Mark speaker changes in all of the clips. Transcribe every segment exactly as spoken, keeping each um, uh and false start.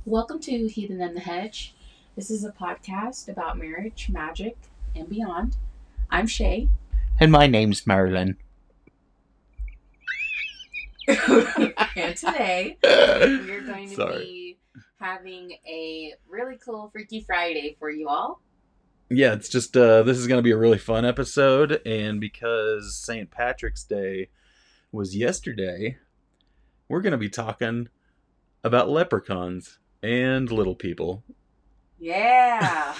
Speaker 1: Welcome to Heathen and the Hedge. This is a podcast about marriage, magic, and beyond. I'm Shay.
Speaker 2: And my name's Marilyn.
Speaker 1: And today, we're going to
Speaker 2: Sorry.
Speaker 1: be having a really cool Freaky Friday for you all.
Speaker 2: Yeah, it's just, uh, this is going to be a really fun episode, and because Saint Patrick's Day was yesterday, we're going to be talking about leprechauns and little people.
Speaker 1: Yeah!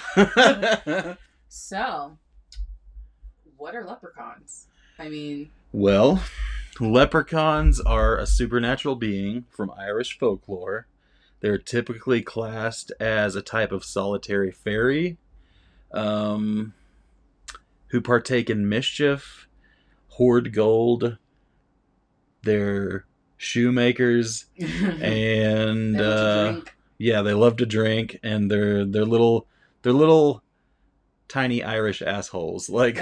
Speaker 1: So, what are leprechauns? I mean...
Speaker 2: Well, leprechauns are a supernatural being from Irish folklore. They're typically classed as a type of solitary fairy, um, who partake in mischief, hoard gold. They're shoemakers, and
Speaker 1: They love to
Speaker 2: uh,
Speaker 1: drink.
Speaker 2: yeah, they love to drink, and they're they're little they're little tiny Irish assholes. Like,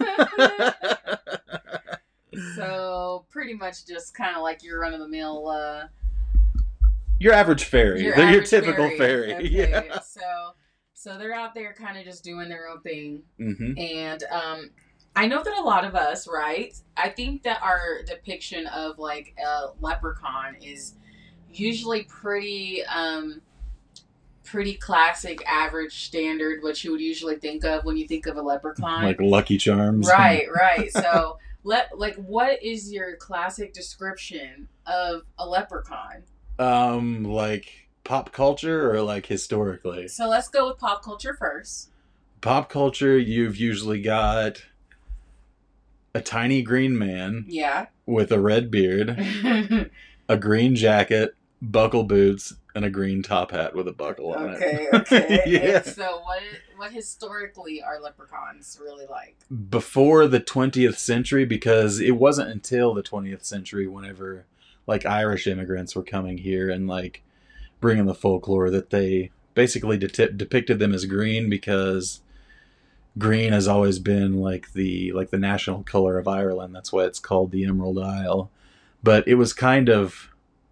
Speaker 1: So, pretty much just kind of like your run-of-the-mill... Uh,
Speaker 2: your average fairy.
Speaker 1: Your
Speaker 2: they're your
Speaker 1: average
Speaker 2: typical
Speaker 1: fairy.
Speaker 2: fairy.
Speaker 1: Okay,
Speaker 2: Yeah.
Speaker 1: So, so they're out there kind of just doing their own thing.
Speaker 2: Mm-hmm.
Speaker 1: And um, I know that a lot of us, right? I think that our depiction of like a leprechaun is usually pretty, um, pretty classic, average, standard. What you would usually think of when you think of a leprechaun,
Speaker 2: Like Lucky Charms.
Speaker 1: right? Right. So, let like, what is your classic description of a leprechaun?
Speaker 2: Um, like pop culture or like historically?
Speaker 1: So let's go with pop culture first.
Speaker 2: Pop culture, you've usually got a tiny green man
Speaker 1: Yeah.
Speaker 2: with a red beard,
Speaker 1: okay,
Speaker 2: a green jacket, buckle boots, and a green top hat with a buckle on
Speaker 1: okay.
Speaker 2: it. Yeah.
Speaker 1: And so what what historically are leprechauns really like?
Speaker 2: Before the twentieth century, because it wasn't until the twentieth century whenever like Irish immigrants were coming here and like bringing the folklore that they basically de- depicted them as green, because green has always been like the like the national color of Ireland. That's why it's called the Emerald Isle. But it was kind of,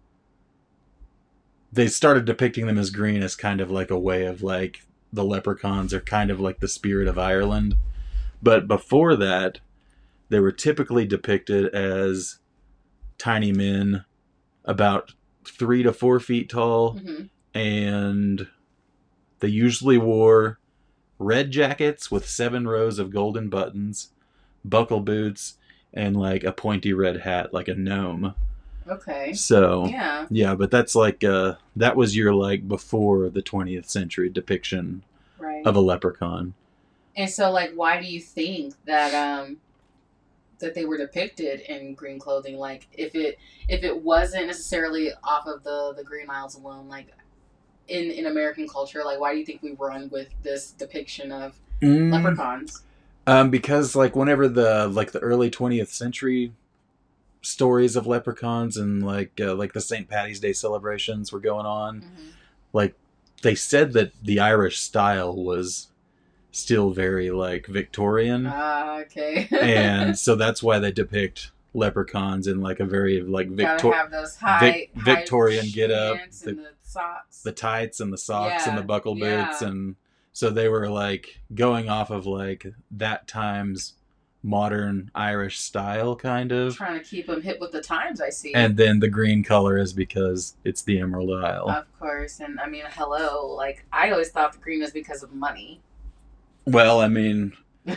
Speaker 2: they started depicting them as green as kind of like a way of like the leprechauns are kind of like the spirit of Ireland. But before that, they were typically depicted as tiny men about three to four feet tall,
Speaker 1: Mm-hmm.
Speaker 2: and they usually wore red jackets with seven rows of golden buttons, buckle boots, and like a pointy red hat like a gnome.
Speaker 1: Okay.
Speaker 2: So
Speaker 1: Yeah.
Speaker 2: yeah, but that's like uh that was your like before the twentieth century depiction
Speaker 1: Right.
Speaker 2: of a leprechaun.
Speaker 1: And so like why do you think that um that they were depicted in green clothing? Like if it if it wasn't necessarily off of the the Green Isles alone, like in in American culture, like why do you think we run with this depiction of
Speaker 2: Mm,
Speaker 1: leprechauns?
Speaker 2: um, because like whenever the like the early twentieth century stories of leprechauns and like uh, like the Saint Patty's Day celebrations were going on,
Speaker 1: Mm-hmm.
Speaker 2: like they said that the Irish style was still very like Victorian.
Speaker 1: Ah, okay.
Speaker 2: And so that's why they depict leprechauns in like a very like
Speaker 1: Gotta
Speaker 2: Victor-
Speaker 1: have those high,
Speaker 2: Vic- Victorian
Speaker 1: high
Speaker 2: get-up,
Speaker 1: pants and the, socks.
Speaker 2: the tights and the socks and
Speaker 1: Yeah,
Speaker 2: the buckle boots.
Speaker 1: yeah.
Speaker 2: And so they were like going off of like that time's modern Irish style kind of.
Speaker 1: Trying to keep them hip with the times, I see.
Speaker 2: And then the green color is because it's the Emerald Isle.
Speaker 1: Of course, and I mean, hello. Like I always thought the green was because of money.
Speaker 2: Well, I mean,
Speaker 1: they,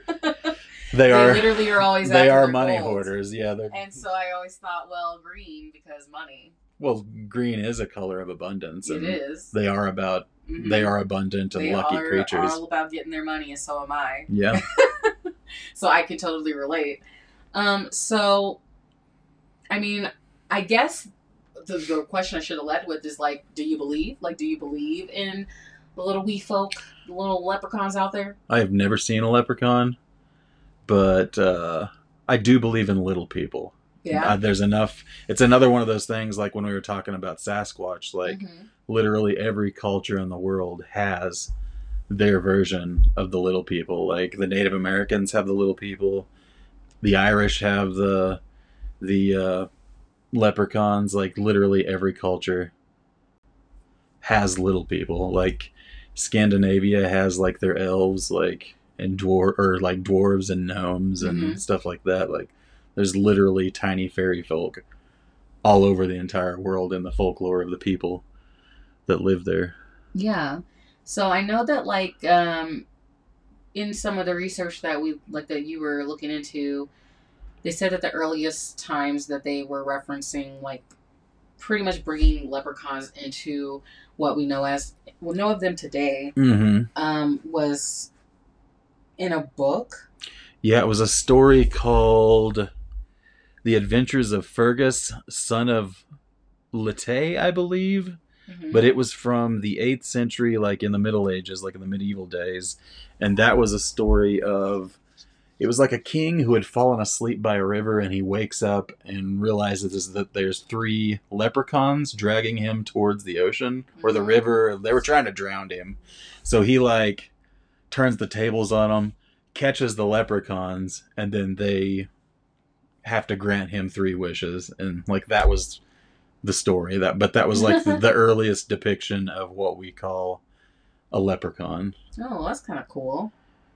Speaker 2: they are
Speaker 1: literally are always
Speaker 2: they
Speaker 1: after
Speaker 2: are
Speaker 1: their
Speaker 2: money
Speaker 1: gold.
Speaker 2: hoarders. Yeah, they're
Speaker 1: And so I always thought, well, green because money.
Speaker 2: well, green is a color of abundance,
Speaker 1: It
Speaker 2: and
Speaker 1: is.
Speaker 2: they are about
Speaker 1: Mhm.
Speaker 2: they are abundant and
Speaker 1: They
Speaker 2: lucky
Speaker 1: are
Speaker 2: creatures.
Speaker 1: all about getting their money, and so am I.
Speaker 2: Yeah.
Speaker 1: So I can totally relate. Um, so, I mean, I guess the, the question I should have led with is like, do you believe? Like, do you believe in the little wee folk, the little leprechauns out there?
Speaker 2: I have never seen a leprechaun, but uh, I do believe in little people.
Speaker 1: Yeah.
Speaker 2: Uh, there's enough. It's another one of those things like when we were talking about Sasquatch, like
Speaker 1: Mhm.
Speaker 2: literally every culture in the world has their version of the little people. Like the Native Americans have the little people. The Irish have the the uh, leprechauns. Like literally every culture has little people. Like Scandinavia has like their elves, like and dwar or like dwarves and gnomes and
Speaker 1: Mm-hmm.
Speaker 2: stuff like that. Like there's literally tiny fairy folk all over the entire world in the folklore of the people that live there.
Speaker 1: Yeah. So I know that like um in some of the research that we like that you were looking into, they said that the earliest times that they were referencing like pretty much bringing leprechauns into what we know as we know of them today
Speaker 2: Mm-hmm.
Speaker 1: um was in a book.
Speaker 2: Yeah, it was a story called The Adventures of Fergus, Son of Lete, I believe.
Speaker 1: Mm-hmm.
Speaker 2: But it was from the eighth century, like in the Middle Ages, like in the medieval days. And that was a story of, it was like a king who had fallen asleep by a river, and he wakes up and realizes that there's three leprechauns dragging him towards the ocean or the river. They were trying to drown him. So he like turns the tables on them, catches the leprechauns, and then they have to grant him three wishes. And like that was the story. That but that was like the, the earliest depiction of what we call a leprechaun.
Speaker 1: Oh, that's kind of cool.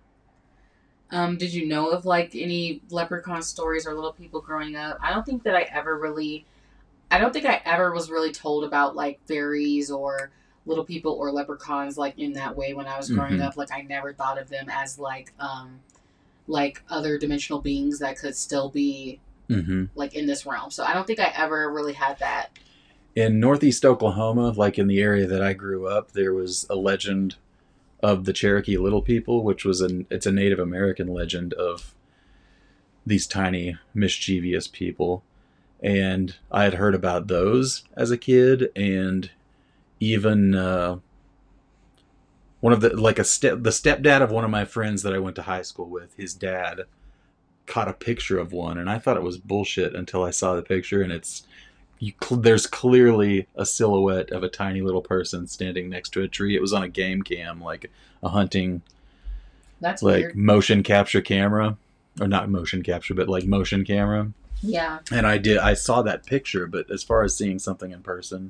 Speaker 1: Um, did you know of like any leprechaun stories or little people growing up? I don't think that I ever really, I don't think I ever was really told about like fairies or little people or leprechauns like in that way when I was growing
Speaker 2: Mhm.
Speaker 1: up. Like I never thought of them as like, um, like other dimensional beings that could still be
Speaker 2: Mm-hmm.
Speaker 1: like in this realm. So I don't think I ever really had that.
Speaker 2: In northeast Oklahoma, like in the area that I grew up, there was a legend of the Cherokee Little People, which was an it's a Native American legend of these tiny mischievous people. And I had heard about those as a kid, and even uh, one of the like a step the stepdad of one of my friends that I went to high school with, his dad caught a picture of one, and I thought it was bullshit until I saw the picture, and it's you, there's clearly a silhouette of a tiny little person standing next to a tree. It was on a game cam, like a hunting,
Speaker 1: That's
Speaker 2: like
Speaker 1: weird.
Speaker 2: motion capture camera, or not motion capture, but like motion camera.
Speaker 1: Yeah.
Speaker 2: And I did, I saw that picture, but as far as seeing something in person,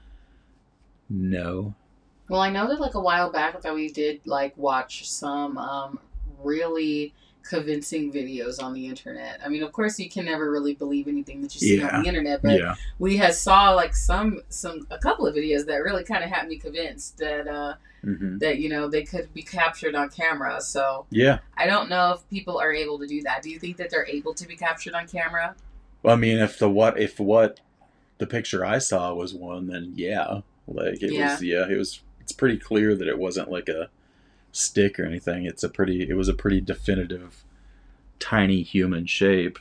Speaker 2: no.
Speaker 1: Well, I know that like a while back that we did like watch some um really convincing videos on the internet. I mean, of course, you can never really believe anything that you see
Speaker 2: Yeah.
Speaker 1: on the internet, but
Speaker 2: Yeah.
Speaker 1: we had saw like some some a couple of videos that really kind of had me convinced that uh
Speaker 2: Mm-hmm.
Speaker 1: that you know they could be captured on camera. So
Speaker 2: Yeah.
Speaker 1: I don't know if people are able to do that. Do you think that they're able to be captured on camera?
Speaker 2: Well, I mean, if the what if what the picture I saw was one, then yeah, like it
Speaker 1: Yeah.
Speaker 2: was. Yeah, it was. It's pretty clear that it wasn't like a stick or anything. It's a pretty. It was a pretty definitive, tiny human shape.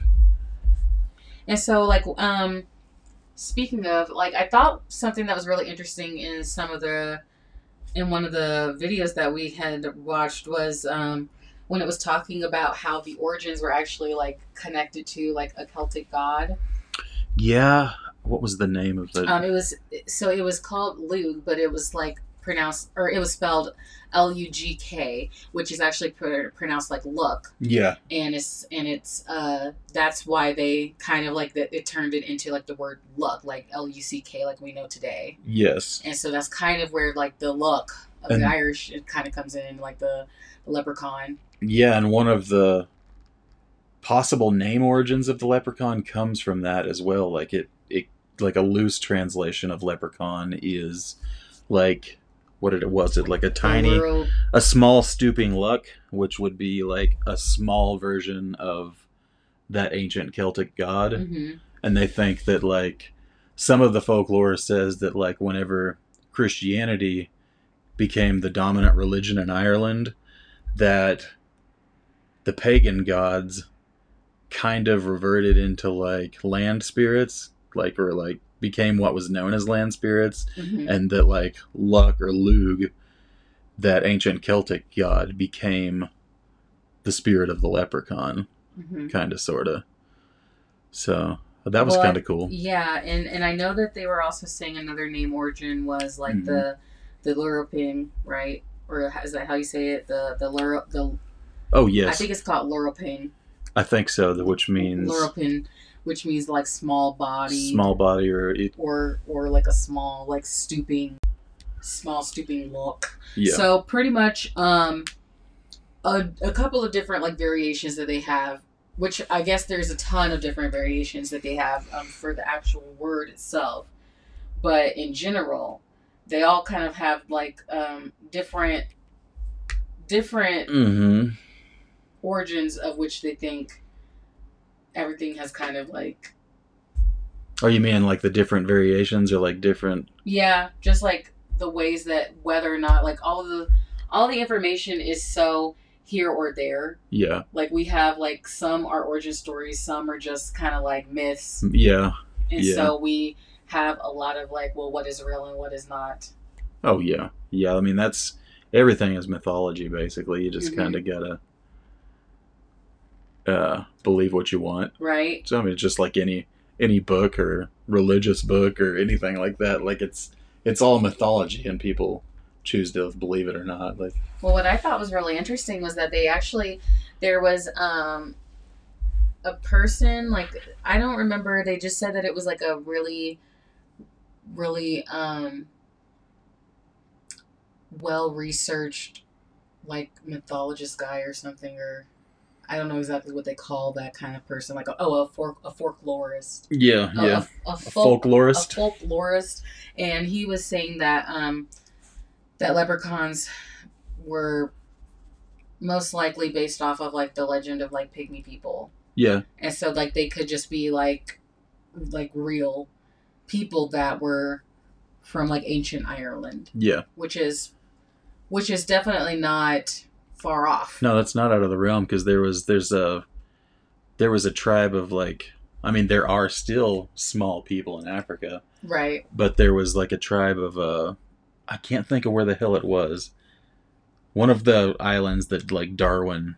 Speaker 1: And so, like, um, speaking of, like, I thought something that was really interesting in some of the, in one of the videos that we had watched was, um, when it was talking about how the origins were actually, like, connected to, like, a Celtic god.
Speaker 2: Yeah. What was the name of the?
Speaker 1: Um, it was, so it was called Lug, but it was, like, pronounced, or it was spelled L U G K, which is actually pr- pronounced like Luck.
Speaker 2: Yeah.
Speaker 1: And it's and it's uh that's why they kind of like that it turned it into like the word luck, like L U C K, like we know today.
Speaker 2: Yes.
Speaker 1: And so that's kind of where like the luck of
Speaker 2: And-
Speaker 1: the Irish it kind of comes in, like the, the leprechaun.
Speaker 2: Yeah, and one of the possible name origins of the leprechaun comes from that as well. Like it, it like a loose translation of leprechaun is like what it was it like a tiny
Speaker 1: The rural-
Speaker 2: a small stooping luck, which would be like a small version of that ancient Celtic god.
Speaker 1: Mhm.
Speaker 2: And they think that like some of the folklore says that like whenever Christianity became the dominant religion in Ireland, that the pagan gods kind of reverted into like land spirits, like or like became what was known as land spirits,
Speaker 1: Mhm.
Speaker 2: and that like Luck or Lug, that ancient Celtic god, became the spirit of the leprechaun,
Speaker 1: Mhm.
Speaker 2: kind of, sort of. So that was
Speaker 1: Well,
Speaker 2: kind of cool.
Speaker 1: Yeah, and and I know that they were also saying another name origin was like
Speaker 2: Mhm.
Speaker 1: the the Luroping, right? Or is that how you say it? The the Luro, the
Speaker 2: Oh
Speaker 1: I
Speaker 2: yes,
Speaker 1: think it's called Luroping.
Speaker 2: I think so. the- Which means
Speaker 1: Luropin, which means like small body,
Speaker 2: small body, or it,
Speaker 1: or or like a small like stooping small, stooping look.
Speaker 2: Yeah.
Speaker 1: So pretty much, um, a, a couple of different like variations that they have, which I guess there's a ton of different variations that they have um, for the actual word itself. But in general, they all kind of have like um, different different
Speaker 2: Mm-hmm.
Speaker 1: origins of which they think everything has kind of like.
Speaker 2: Oh, you mean like the different variations or like different?
Speaker 1: Yeah, just like the ways that whether or not like all of the all the information is so here or there.
Speaker 2: Yeah.
Speaker 1: Like we have like some are origin stories, some are just kind of like myths.
Speaker 2: Yeah.
Speaker 1: And
Speaker 2: yeah.
Speaker 1: so we have a lot of like, well, what is real and what is not.
Speaker 2: Oh yeah, yeah. I mean, that's everything is mythology basically. You just
Speaker 1: Mm-hmm.
Speaker 2: kind of gotta uh, believe what you want,
Speaker 1: right?
Speaker 2: So I mean, it's just like any any book or religious book or anything like that. Like it's it's all mythology, and people choose to believe it or not. Like,
Speaker 1: well, what I thought was really interesting was that they actually there was um a person like I don't remember. They just said that it was like a really really um well researched like mythologist guy or something, or I don't know exactly what they call that kind of person, like a, oh a folk a folklorist.
Speaker 2: yeah,
Speaker 1: a,
Speaker 2: yeah,
Speaker 1: a, a,
Speaker 2: a
Speaker 1: folk,
Speaker 2: folklorist.
Speaker 1: a folklorist, and he was saying that um that leprechauns were most likely based off of like the legend of like pygmy people.
Speaker 2: Yeah,
Speaker 1: and so like they could just be like like real people that were from like ancient Ireland.
Speaker 2: Yeah.
Speaker 1: Which is which is definitely not far off.
Speaker 2: No, that's not out of the realm, because there was there's a there was a tribe of like I mean there are still small people in Africa.
Speaker 1: Right.
Speaker 2: But there was like a tribe of uh I can't think of where the hell it was. One of the islands that like Darwin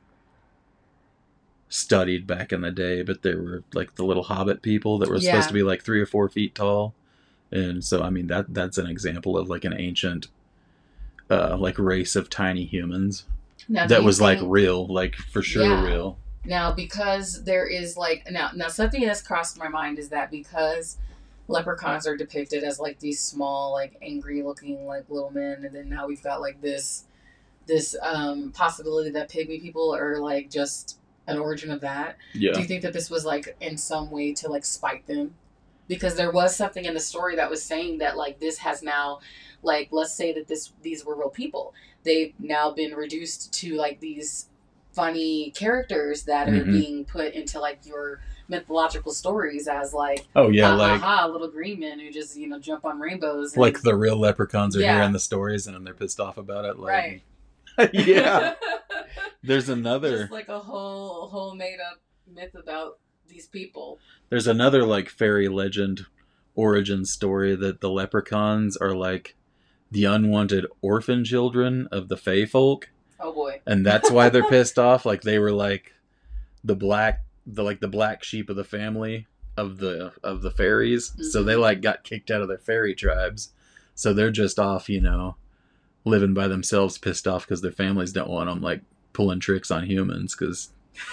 Speaker 2: studied back in the day, but there were like the little hobbit people that were
Speaker 1: Yeah.
Speaker 2: supposed to be like three or four feet tall. And so I mean that that's an example of like an ancient uh like race of tiny humans
Speaker 1: Now, do
Speaker 2: that
Speaker 1: you
Speaker 2: was like
Speaker 1: think-
Speaker 2: real, like for sure
Speaker 1: Yeah.
Speaker 2: real.
Speaker 1: Now, because there is like now now something that's crossed my mind is that because leprechauns are depicted as like these small, like angry looking like little men, and then now we've got like this this um possibility that pygmy people are like just an origin of that.
Speaker 2: Yeah.
Speaker 1: Do you think that this was like in some way to like spite them? Because there was something in the story that was saying that like this has now, like let's say that this these were real people. They've now been reduced to like these funny characters that are
Speaker 2: Mhm.
Speaker 1: being put into like your mythological stories as like
Speaker 2: Oh yeah,
Speaker 1: ha,
Speaker 2: like
Speaker 1: ha, ha, little green men who just you know jump on rainbows. And,
Speaker 2: like the real leprechauns are
Speaker 1: Yeah.
Speaker 2: hearing the stories and then they're pissed off about it. Like,
Speaker 1: right.
Speaker 2: yeah. There's another.
Speaker 1: Just like a whole whole made up myth about these people.
Speaker 2: There's another like fairy legend origin story that the leprechauns are like the unwanted orphan children of the Fey folk,
Speaker 1: Oh boy.
Speaker 2: and that's why they're pissed off. Like they were like the black, the like the black sheep of the family of the of the fairies. So they
Speaker 1: Mhm.
Speaker 2: like got kicked out of their fairy tribes. So they're just off, you know, living by themselves, pissed off because their families don't want them, like pulling tricks on humans. Because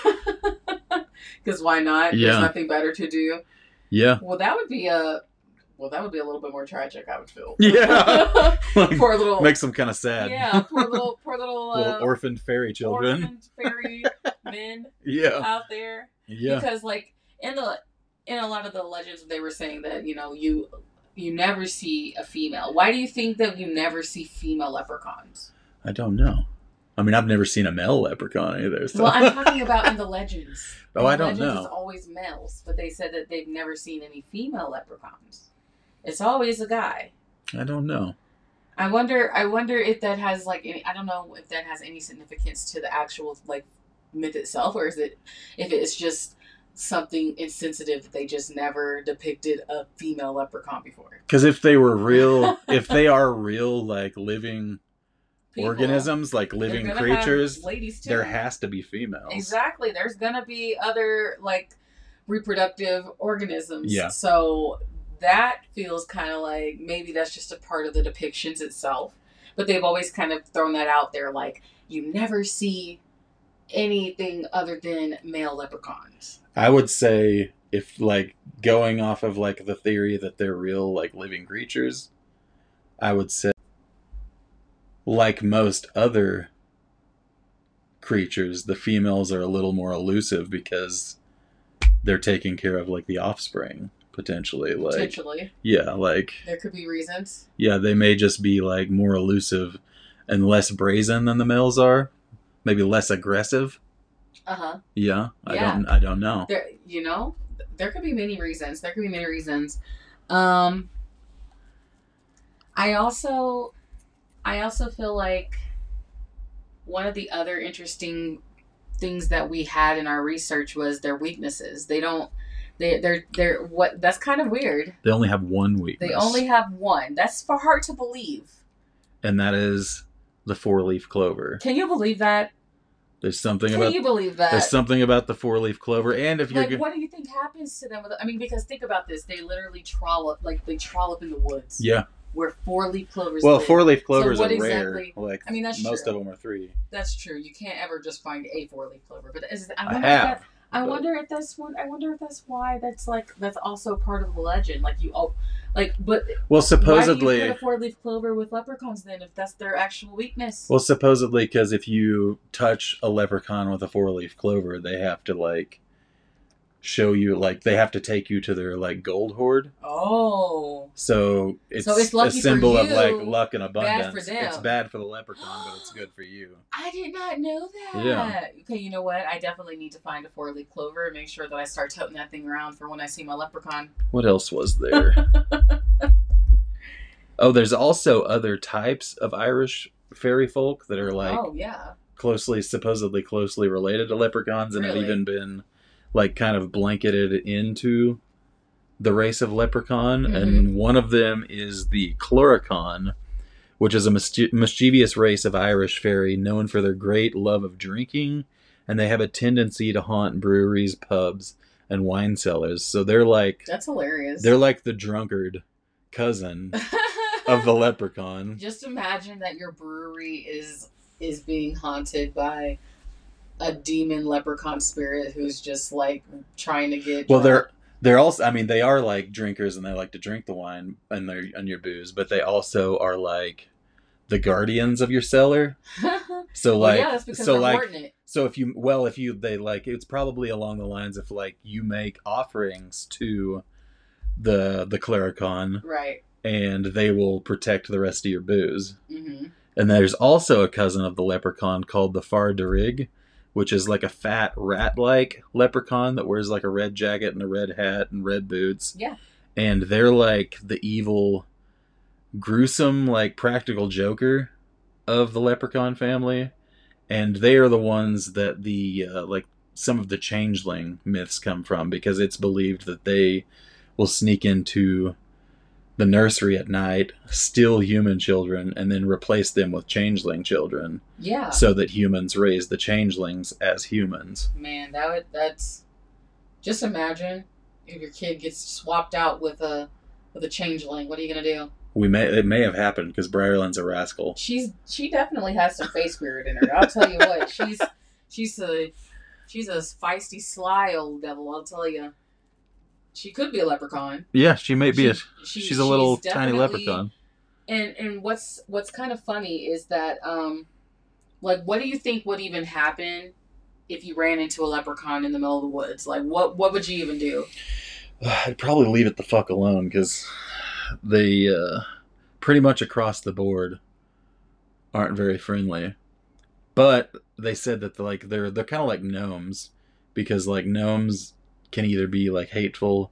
Speaker 1: Because why not?
Speaker 2: Yeah.
Speaker 1: There's nothing better to do.
Speaker 2: yeah,
Speaker 1: Well, that would be a well, that would be a little bit more tragic. I would feel.
Speaker 2: Yeah. Like,
Speaker 1: Poor little.
Speaker 2: makes them kind of sad.
Speaker 1: Yeah, poor little, poor little, uh,
Speaker 2: Little orphaned fairy children.
Speaker 1: orphaned fairy men
Speaker 2: Yeah,
Speaker 1: out there.
Speaker 2: yeah.
Speaker 1: Because like in the in a lot of the legends, they were saying that you know you you never see a female. Why do you think that you never see female leprechauns?
Speaker 2: I don't know. I mean, I've never seen a male leprechaun either. So.
Speaker 1: Well, I'm talking about in the legends.
Speaker 2: Oh,
Speaker 1: In the
Speaker 2: I don't
Speaker 1: legends,
Speaker 2: know.
Speaker 1: It's always males, but they said that they've never seen any female leprechauns. It's always a guy.
Speaker 2: I don't know.
Speaker 1: I wonder. I wonder if that has like any. I don't know if that has any significance to the actual like myth itself, or is it if it's just something insensitive that they just never depicted a female leprechaun before.
Speaker 2: Because if they were real, if they are real, like living
Speaker 1: People,
Speaker 2: organisms, like
Speaker 1: they're
Speaker 2: living
Speaker 1: gonna
Speaker 2: creatures,
Speaker 1: have ladies too.
Speaker 2: there has to be females.
Speaker 1: Exactly. There's gonna be other like reproductive organisms.
Speaker 2: Yeah.
Speaker 1: So that feels kind of like maybe that's just a part of the depictions itself. But they've always kind of thrown that out there, like you never see anything other than male leprechauns.
Speaker 2: I would say if like going off of like the theory that they're real like living creatures, I would say like most other creatures, the females are a little more elusive because they're taking care of like the offspring potentially. Like,
Speaker 1: Potentially.
Speaker 2: Yeah, like
Speaker 1: there could be reasons.
Speaker 2: Yeah, they may just be like more elusive and less brazen than the males are. Maybe less aggressive.
Speaker 1: Uh huh.
Speaker 2: Yeah, I
Speaker 1: Yeah.
Speaker 2: don't I don't know.
Speaker 1: There, you know, there could be many reasons. There could be many reasons. Um, I also, I also feel like one of the other interesting things that we had in our research was their weaknesses. They don't. They they're they're what that's kind of weird.
Speaker 2: They only have one weakness.
Speaker 1: They only have one. That's for hard to believe.
Speaker 2: And that is the four-leaf clover.
Speaker 1: Can you believe that?
Speaker 2: There's something
Speaker 1: Can
Speaker 2: about
Speaker 1: you believe that?
Speaker 2: There's something about the four-leaf clover, and if you're
Speaker 1: like,
Speaker 2: go-
Speaker 1: what do you think happens to them? With, I mean, because think about this: they literally trollop, like they trollop in the woods.
Speaker 2: Yeah.
Speaker 1: Where four-leaf clovers.
Speaker 2: Well,
Speaker 1: live.
Speaker 2: four-leaf clovers
Speaker 1: So
Speaker 2: are
Speaker 1: what
Speaker 2: rare.
Speaker 1: exactly-
Speaker 2: Like
Speaker 1: I mean, that's
Speaker 2: most
Speaker 1: true.
Speaker 2: of them are three.
Speaker 1: That's true. You can't ever just find a four-leaf clover. But is, I,
Speaker 2: I
Speaker 1: wonder
Speaker 2: have.
Speaker 1: If that, I
Speaker 2: but-
Speaker 1: wonder if that's one. I wonder if that's why that's like that's also part of the legend. Like you, oh, like but
Speaker 2: Well,
Speaker 1: why do
Speaker 2: supposedly.
Speaker 1: you put a four-leaf clover with leprechauns then if that's their actual weakness?
Speaker 2: Well, supposedly, because if you touch a leprechaun with a four-leaf clover, they have to like show you, like they have to take you to their like gold hoard.
Speaker 1: Oh.
Speaker 2: So it's,
Speaker 1: So it's lucky
Speaker 2: a symbol
Speaker 1: for
Speaker 2: of like
Speaker 1: you,
Speaker 2: luck and abundance.
Speaker 1: bad for them.
Speaker 2: It's bad for the leprechaun, but it's good for you.
Speaker 1: I did not know that.
Speaker 2: Yeah.
Speaker 1: Okay, you know what? I definitely need to find a four-leaf clover and make sure that I start toting that thing around for when I see my leprechaun.
Speaker 2: What else was there? Oh, there's also other types of Irish fairy folk that are like
Speaker 1: oh yeah.
Speaker 2: closely, supposedly closely related to leprechauns, and have
Speaker 1: Really?
Speaker 2: even been like kind of blanketed into the race of leprechaun.
Speaker 1: Mhm.
Speaker 2: And one of them is the Chloricon, which is a mischie- mischievous race of Irish fairy known for their great love of drinking, and they have a tendency to haunt breweries, pubs, and wine cellars. So they're like
Speaker 1: That's hilarious.
Speaker 2: they're like the drunkard cousin of the leprechaun.
Speaker 1: Just imagine that your brewery is is being haunted by a demon leprechaun spirit who's just like trying to get
Speaker 2: Well, they're
Speaker 1: drunk.
Speaker 2: they're also. I mean, they are like drinkers, and they like to drink the wine and their and your booze. But they also are like the guardians of your cellar. So
Speaker 1: well,
Speaker 2: like,
Speaker 1: yeah, that's because
Speaker 2: so
Speaker 1: they're
Speaker 2: like,
Speaker 1: hoarding it.
Speaker 2: so if you well, if you they like, it's probably along the lines of like you make offerings to the the Clericon,
Speaker 1: Right.
Speaker 2: and they will protect the rest of your booze.
Speaker 1: Mm-hmm.
Speaker 2: And there's also a cousin of the leprechaun called the Far Derig, which is like a fat rat-like leprechaun that wears like a red jacket and a red hat and red boots.
Speaker 1: Yeah.
Speaker 2: And they're like the evil, gruesome, like practical joker of the leprechaun family. And they are the ones that the, uh, like, some of the changeling myths come from, because it's believed that they will sneak into the nursery at night, steal human children, and then replace them with changeling children,
Speaker 1: Yeah.
Speaker 2: so that humans raise the changelings as humans.
Speaker 1: Man, that would that's just imagine if your kid gets swapped out with a with a changeling. What are you gonna do?
Speaker 2: We may it may have happened because Briarland's a rascal.
Speaker 1: She's she definitely has some face spirit in her. I'll tell you what, she's she's a she's a feisty, sly old devil. I'll tell you. She could be a leprechaun.
Speaker 2: Yeah, she may be.
Speaker 1: She-
Speaker 2: a,
Speaker 1: she-
Speaker 2: she's a little
Speaker 1: she's
Speaker 2: tiny
Speaker 1: definitely-
Speaker 2: leprechaun.
Speaker 1: And and what's what's kind of funny is that um, like what do you think would even happen if you ran into a leprechaun in the middle of the woods? Like what what would you even do?
Speaker 2: I'd probably leave it the fuck alone, because they uh, pretty much across the board aren't very friendly. But they said that they're like they're they're kind of like gnomes, because like gnomes can either be like hateful,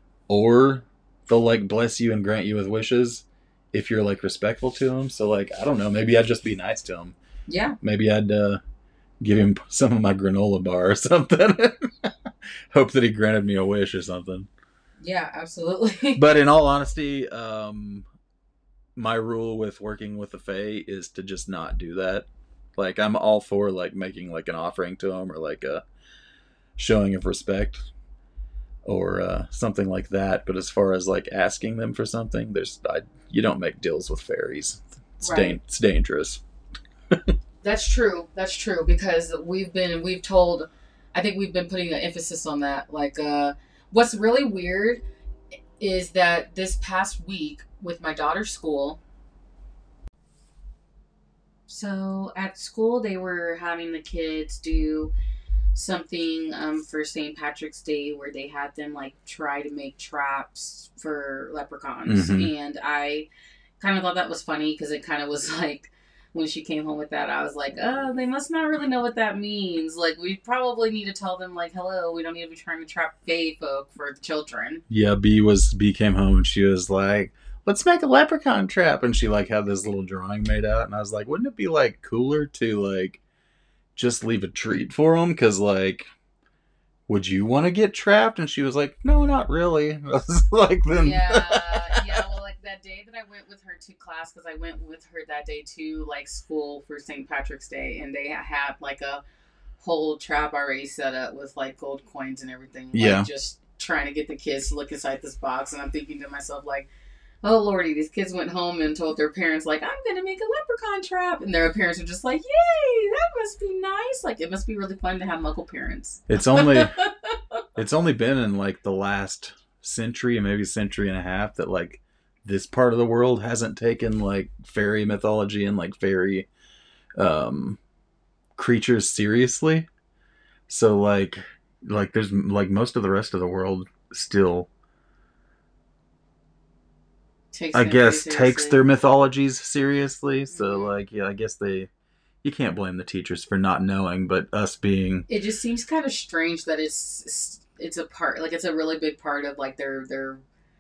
Speaker 2: or they'll like bless you and grant you with wishes if you're like respectful to them. So like I don't know, maybe I'd just be nice to him.
Speaker 1: Yeah.
Speaker 2: Maybe I'd uh, give him some of my granola bar or something. Hope that he granted me a wish or something.
Speaker 1: Yeah, absolutely.
Speaker 2: But in all honesty, um, my rule with working with the Fae is to just not do that. Like, I'm all for like making like an offering to them, or like a showing of respect, or uh, something like that. But as far as like asking them for something, there's I, you don't make deals with fairies. It's,
Speaker 1: Right.
Speaker 2: dan- it's dangerous.
Speaker 1: That's true. That's true, because we've been we've told I think we've been putting an emphasis on that. Like uh what's really weird is that this past week with my daughter's school, So at school, they were having the kids do something um, for Saint Patrick's Day where they had them like try to make traps for leprechauns.
Speaker 2: hmm
Speaker 1: And I kind of thought that was funny because it kind of was like when she came home with that, I was like, oh, they must not really know what that means. Like, we probably need to tell them, like, hello, we don't need to be trying to trap gay folk for the children.
Speaker 2: Yeah, B was B came home and she was like, "Let's make a leprechaun trap," and she like had this little drawing made out, and I was like, "Wouldn't it be like cooler to like just leave a treat for them? Because like, would you want to get trapped?" And she was like, "No, not really." I was like, "Then
Speaker 1: Yeah, yeah. Well, like that day that I went with her to class, because I went with her that day to like school for Saint Patrick's Day, and they had like a whole trap already set up with like gold coins and everything. Like,
Speaker 2: yeah,
Speaker 1: just trying to get the kids to look inside this box, and I'm thinking to myself like, oh lordy, these kids went home and told their parents like, I'm gonna make a leprechaun trap, and their parents are just like, yay, that must be nice. Like, it must be really fun to have Muggle parents.
Speaker 2: it's only it's only been in like the last century, maybe century and a half, that like this part of the world hasn't taken like fairy mythology and like fairy um creatures seriously. So like like there's like most of the rest of the world still,
Speaker 1: Takes
Speaker 2: I
Speaker 1: them pretty
Speaker 2: guess, takes
Speaker 1: seriously.
Speaker 2: their mythologies seriously. So
Speaker 1: Mhm.
Speaker 2: like yeah, I guess they, you can't blame the teachers for not knowing, but us being,
Speaker 1: It just seems kind of strange that it's it's a part, like it's a really big part of like their their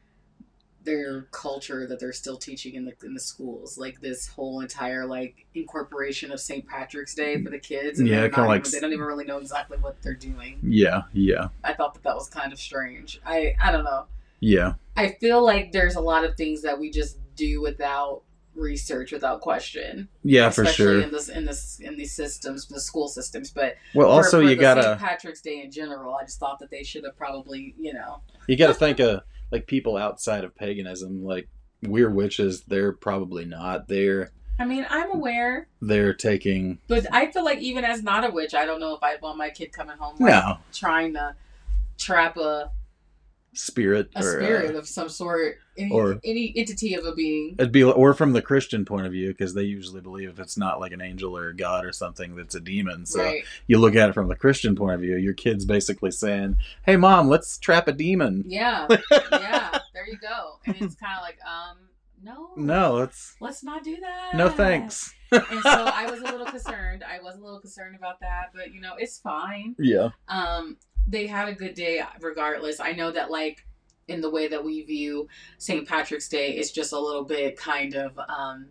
Speaker 1: their culture that they're still teaching in the in the schools, like this whole entire like incorporation of Saint Patrick's Day for the kids, and
Speaker 2: yeah,
Speaker 1: they're
Speaker 2: kind of
Speaker 1: not
Speaker 2: like
Speaker 1: even, they don't even really know exactly what they're doing.
Speaker 2: yeah, yeah,
Speaker 1: I thought that that was kind of strange. I I don't know.
Speaker 2: yeah,
Speaker 1: I feel like there's a lot of things that we just do without research, without question.
Speaker 2: yeah, for
Speaker 1: Especially
Speaker 2: sure.
Speaker 1: in this in this in these systems, the school systems. But
Speaker 2: Well,
Speaker 1: for,
Speaker 2: also
Speaker 1: for
Speaker 2: you
Speaker 1: the
Speaker 2: gotta
Speaker 1: Saint Patrick's Day in general, I just thought that they should have probably, you know.
Speaker 2: you gotta think of like people outside of paganism, like we're witches. They're probably not. They're
Speaker 1: I mean, I'm aware,
Speaker 2: they're taking
Speaker 1: but I feel like even as not a witch, I don't know if I'd want my kid coming home like
Speaker 2: no
Speaker 1: trying to trap a
Speaker 2: spirit
Speaker 1: a
Speaker 2: or
Speaker 1: spirit
Speaker 2: uh,
Speaker 1: of some sort, any
Speaker 2: or
Speaker 1: any entity of a being.
Speaker 2: it'd be, or from the Christian point of view, because they usually believe if it's not like an angel or a god or something, that's a demon. So
Speaker 1: Right.
Speaker 2: you look at it from the Christian point of view, your kid's basically saying, "Hey, mom, let's trap a demon."
Speaker 1: Yeah. Yeah. There you go. And it's kind of like, um, no,
Speaker 2: No, let's
Speaker 1: let's not do that.
Speaker 2: no thanks.
Speaker 1: And so I was a little concerned. I was a little concerned about that, but you know, it's fine.
Speaker 2: Yeah,
Speaker 1: Um, they had a good day regardless. I know that like in the way that we view Saint Patrick's Day, it's just a little bit kind of um,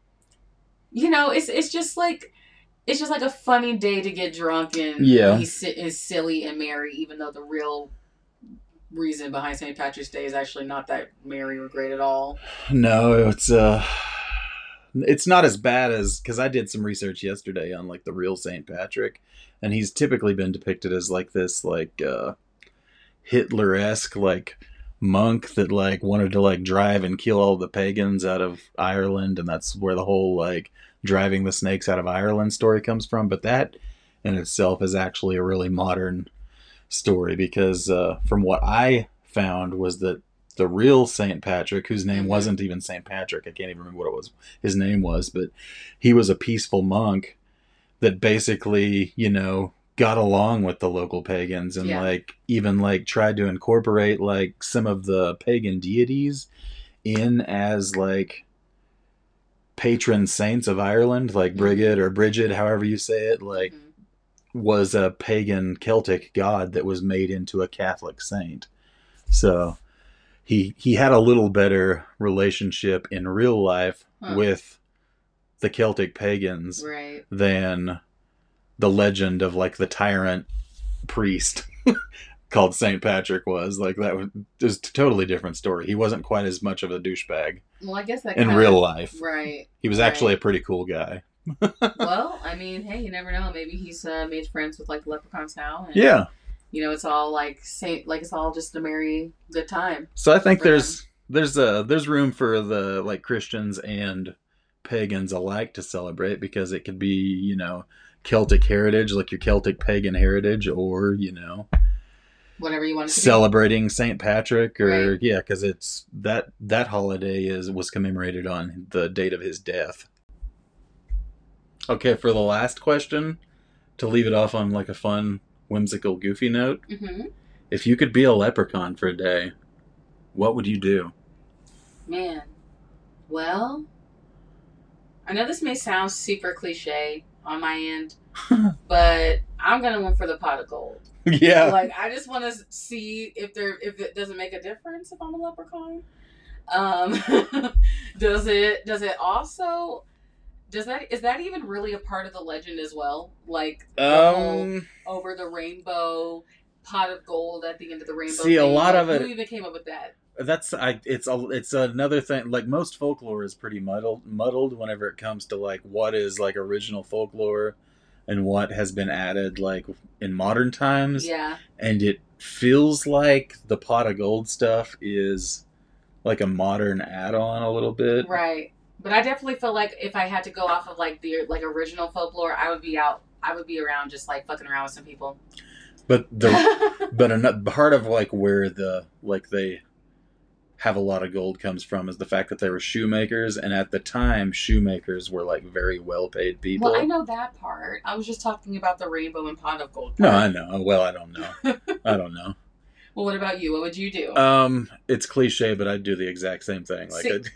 Speaker 1: you know, it's it's just like it's just like a funny day to get drunk and
Speaker 2: Yeah.
Speaker 1: be si- is silly and merry, even though the real reason behind Saint Patrick's Day is actually not that merry or great at all.
Speaker 2: no, it's uh, it's not as bad as, because I did some research yesterday on like the real Saint Patrick, and he's typically been depicted as like this like uh, Hitler-esque like monk that like wanted to like drive and kill all the pagans out of Ireland, and that's where the whole like driving the snakes out of Ireland story comes from. But that in itself is actually a really modern story, because uh, from what I found was that the real Saint Patrick, whose name
Speaker 1: Mhm.
Speaker 2: wasn't even Saint Patrick, I can't even remember what it was his name was, but he was a peaceful monk that basically, you know, got along with the local pagans, and
Speaker 1: Yeah.
Speaker 2: like even like tried to incorporate like some of the pagan deities in as like patron saints of Ireland, like
Speaker 1: Mhm.
Speaker 2: Brigid or Bridget, however you say it, like
Speaker 1: Mhm.
Speaker 2: was a pagan Celtic god that was made into a Catholic saint. So he he had a little better relationship in real life
Speaker 1: Huh.
Speaker 2: with the Celtic pagans
Speaker 1: Right.
Speaker 2: than the legend of like the tyrant priest called Saint Patrick was. Like that was, it was a totally different story. He wasn't quite as much of a douchebag
Speaker 1: Well, I guess that
Speaker 2: in
Speaker 1: kinda,
Speaker 2: real life.
Speaker 1: Right.
Speaker 2: He was
Speaker 1: right.
Speaker 2: actually a pretty cool guy.
Speaker 1: Well, I mean, hey, you never know. Maybe he's uh, made friends with like leprechauns now. And,
Speaker 2: Yeah.
Speaker 1: You know, it's all like saint, like it's all just a merry good time.
Speaker 2: So I think
Speaker 1: For
Speaker 2: there's there's a there's room for the like Christians and pagans alike to celebrate, because it could be, you know, Celtic heritage, like your Celtic pagan heritage, or, you know,
Speaker 1: Whatever you want it to
Speaker 2: celebrating Saint Patrick, or
Speaker 1: Right.
Speaker 2: yeah, because it's that that holiday is was commemorated on the date of his death. Okay, for the last question, to leave it off on like a fun, whimsical, goofy note,
Speaker 1: Mm-hmm.
Speaker 2: if you could be a leprechaun for a day, what would you do?
Speaker 1: Man, well, I know this may sound super cliche on my end, but I'm gonna win for the pot of gold.
Speaker 2: Yeah.
Speaker 1: Like, I just want to see if there if it doesn't make a difference if I'm a leprechaun. Um, does it does it also does that is that even really a part of the legend as well? Like the whole
Speaker 2: Um.
Speaker 1: over the rainbow pot of gold at the end of the rainbow.
Speaker 2: See, a
Speaker 1: thing?
Speaker 2: lot
Speaker 1: Like,
Speaker 2: of it-
Speaker 1: Who even came up with that?
Speaker 2: That's I. It's a. It's another thing. Like most folklore is pretty muddled. Muddled whenever it comes to like what is like original folklore, and what has been added like in modern times.
Speaker 1: Yeah.
Speaker 2: And it feels like the pot of gold stuff is like a modern add-on a little bit.
Speaker 1: Right. But I definitely feel like if I had to go off of like the like original folklore, I would be out. I would be around just like fucking around with some people.
Speaker 2: But the but another part of like where the like they have a lot of gold comes from is the fact that they were shoemakers, and at the time shoemakers were like very well paid people.
Speaker 1: Well, I know that part. I was just talking about the rainbow and pot of gold part.
Speaker 2: No, I know. Well, I don't know. I don't know.
Speaker 1: Well, what about you? What would you do?
Speaker 2: Um, it's cliche, but I'd do the exact same thing. Like,
Speaker 1: See-
Speaker 2: I'd-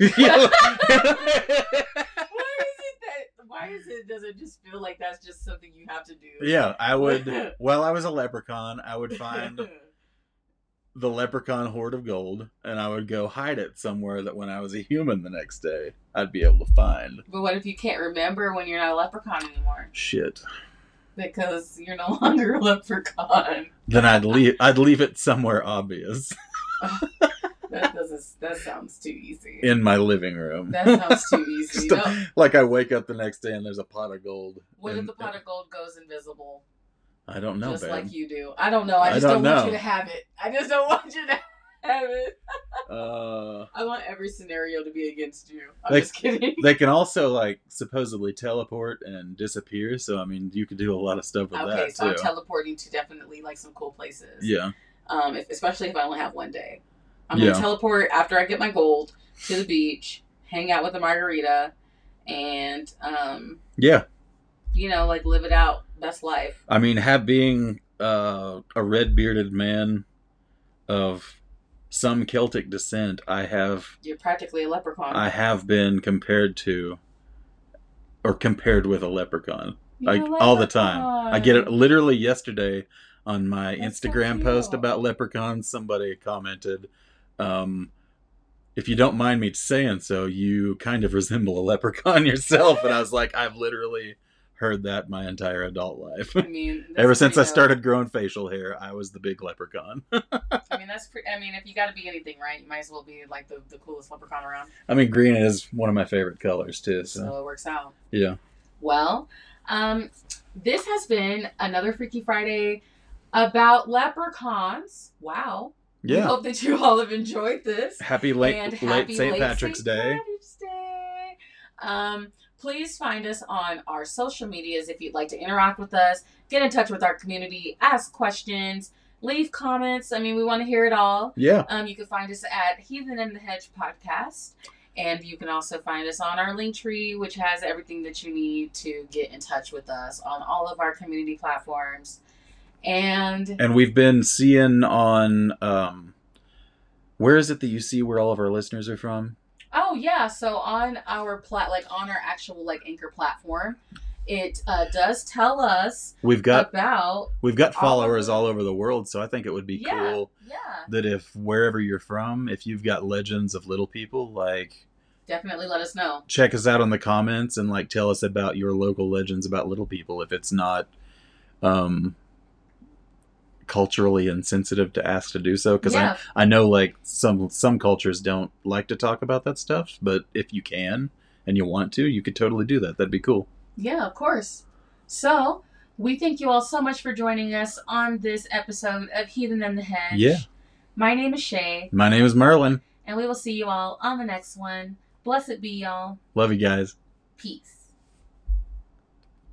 Speaker 1: Why is it that? Why is it? Does it just feel like that's just something you have to do?
Speaker 2: yeah, I would. Well, I was a leprechaun. I would find the leprechaun hoard of gold, and I would go hide it somewhere that when I was a human the next day, I'd be able to find.
Speaker 1: But what if you can't remember when you're not a leprechaun anymore?
Speaker 2: Shit.
Speaker 1: Because you're no longer a leprechaun.
Speaker 2: Then I'd leave. I'd leave it somewhere obvious
Speaker 1: That doesn't. That sounds too easy.
Speaker 2: in my living room.
Speaker 1: That sounds too easy.
Speaker 2: Just
Speaker 1: No.
Speaker 2: like I wake up the next day and there's a pot of gold.
Speaker 1: What if
Speaker 2: and-
Speaker 1: the pot of gold goes invisible?
Speaker 2: I don't know,
Speaker 1: just
Speaker 2: babe.
Speaker 1: like you do. I don't know. I
Speaker 2: I
Speaker 1: just
Speaker 2: don't
Speaker 1: don't, want
Speaker 2: know.
Speaker 1: you to have it. I just don't want you to have it.
Speaker 2: Uh,
Speaker 1: I want every scenario to be against you. I'm
Speaker 2: Like-
Speaker 1: just kidding.
Speaker 2: they can also like supposedly teleport and disappear. So I mean, you could do a lot of stuff with
Speaker 1: Okay,
Speaker 2: that
Speaker 1: so I'm
Speaker 2: too.
Speaker 1: teleporting to definitely like some cool places.
Speaker 2: yeah.
Speaker 1: Um, if, especially if I only have one day. I'm
Speaker 2: Yeah.
Speaker 1: gonna teleport after I get my gold to the beach, hang out with a margarita, and um,
Speaker 2: Yeah.
Speaker 1: you know, like live it out, best life.
Speaker 2: I mean, have being uh, a red bearded man of some Celtic descent, I have
Speaker 1: You're practically a leprechaun.
Speaker 2: I have been compared to or compared with a leprechaun.
Speaker 1: You're
Speaker 2: Like
Speaker 1: a
Speaker 2: all the time. I get it
Speaker 1: leprechaun.
Speaker 2: literally yesterday on my
Speaker 1: That's so
Speaker 2: Instagram post
Speaker 1: cute.
Speaker 2: about leprechauns. Somebody commented, um, if you don't mind me saying so, you kind of resemble a leprechaun yourself. And I was like, I've literally heard that my entire adult life.
Speaker 1: I mean, that's
Speaker 2: Ever since I
Speaker 1: pretty dope.
Speaker 2: started growing facial hair, I was the big leprechaun.
Speaker 1: I mean, that's pretty. I mean, if you got to be anything, right? You might as well be like the, the coolest leprechaun around.
Speaker 2: I mean, green is one of my favorite colors too.
Speaker 1: So
Speaker 2: So
Speaker 1: it works out.
Speaker 2: yeah,
Speaker 1: Well, um, this has been another Freaky Friday about leprechauns. Wow. We
Speaker 2: yeah.
Speaker 1: hope that you all have enjoyed this.
Speaker 2: Happy late
Speaker 1: and
Speaker 2: late
Speaker 1: happy
Speaker 2: Saint
Speaker 1: late
Speaker 2: Patrick's
Speaker 1: Saint
Speaker 2: Day.
Speaker 1: Patrick's Day. Um, please find us on our social medias if you'd like to interact with us, get in touch with our community, ask questions, leave comments. I mean, we want to hear it all.
Speaker 2: Yeah.
Speaker 1: Um, you can find us at Heathen in the Hedge podcast. And you can also find us on our link tree, which has everything that you need to get in touch with us on all of our community platforms. And
Speaker 2: And we've been seeing on um, where is it that you see where all of our listeners are from?
Speaker 1: oh yeah, so on our plat, like on our actual like Anchor platform, it uh, does tell us
Speaker 2: We've got
Speaker 1: about
Speaker 2: we've got
Speaker 1: all
Speaker 2: followers
Speaker 1: over-
Speaker 2: all over the world, so I think it would be
Speaker 1: yeah,
Speaker 2: cool
Speaker 1: yeah,
Speaker 2: that if wherever you're from, if you've got legends of little people, like
Speaker 1: definitely let us know.
Speaker 2: check us out on the comments and like tell us about your local legends about little people if it's not um culturally insensitive to ask to do so, because
Speaker 1: Yeah,
Speaker 2: I, I know like some some cultures don't like to talk about that stuff, but if you can and you want to, you could totally do that. That'd be cool.
Speaker 1: yeah, of course. So we thank you all so much for joining us on this episode of Heathen in the Hedge.
Speaker 2: Yeah.
Speaker 1: My name is Shay,
Speaker 2: My name is Merlin.
Speaker 1: and we will see you all on the next one. Blessed be y'all.
Speaker 2: Love you guys.
Speaker 1: Peace.